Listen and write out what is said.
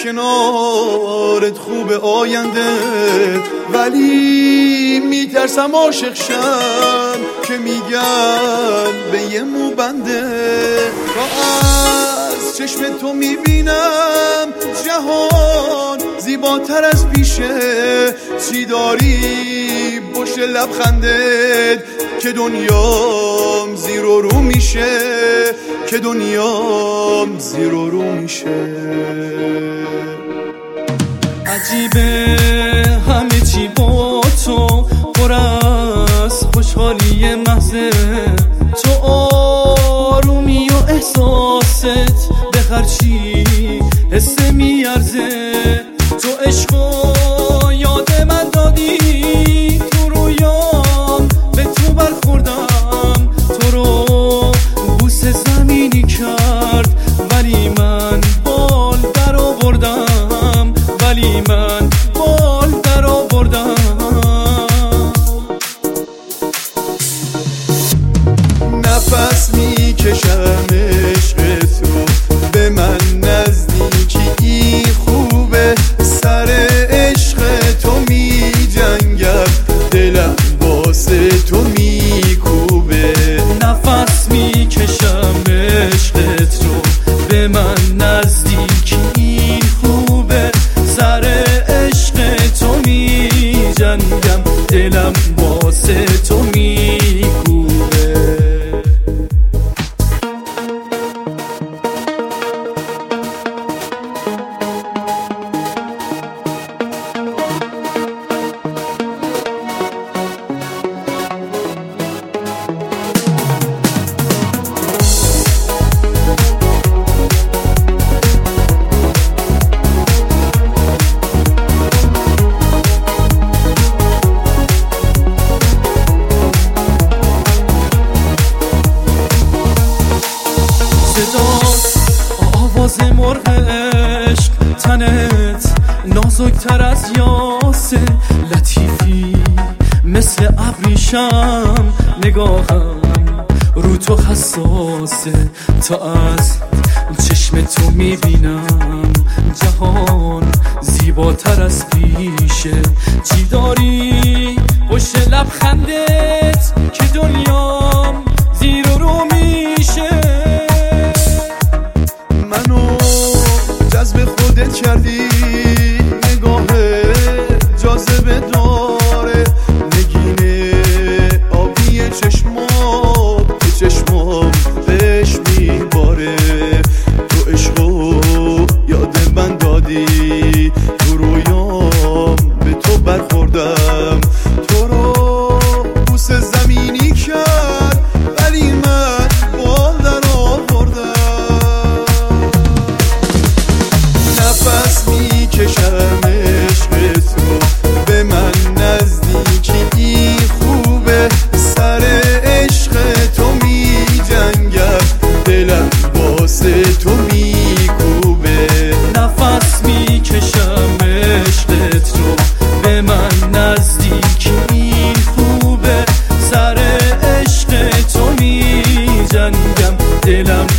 کنارت خوب آینده، ولی میترسم عاشق شم که میگن به یه موبنده. تا از چشم تو میبینم جهان زیباتر از پیشه، چی داری پشت لبخندت که دنیام زیر و رو میشه، که دنیام زیر و رو میشه. عجیبه همه چی با تو پر از خوشحالی محضه، تو آرومی و احساست به هرچی حسه میارزه. تو عشق و یاد من دادی، تو رویام به تو برخوردم، تو رو بوس زمینی کرد ولی من بال در آوردم، ولی من بال در آوردم. نفس میکشم عشق تو به من نزدیکی خوبه، سر عشق تو میجنگم دلم واسه تو میکوبه. نفس میکشم عشقت رو به من نزدیکی خوبه، سر عشق تو میجنگم دلم واسه تو میکوبه. آواز مرغ عشق، تنت نازکتر از یاسه، لطیفی مثل ابریشم، نگاهم رو تو حساسه. تا از چشم تو میبینم جهان زیباتر از پیشه، چی داری پشت لبخندت که دنیام زیر و رو میشه. منو جذب خودت کردی، نگاه جاذبه داره، نگینه آبی چشمام به چشمام بهش میباره. تو عشقو یاد من دادی، تو رویام به تو برخوردم، تو رو بوس زمینی کرد ولی من بال در آوردم. نفس میکشم عشق تو به من نزدیکی خوبه، سر عشق تو میجنگم دلم واسه تو میکوبه. نفس میکشم عشقت رو به من نزدیکی خوبه، سر عشق تو میجنگم دلم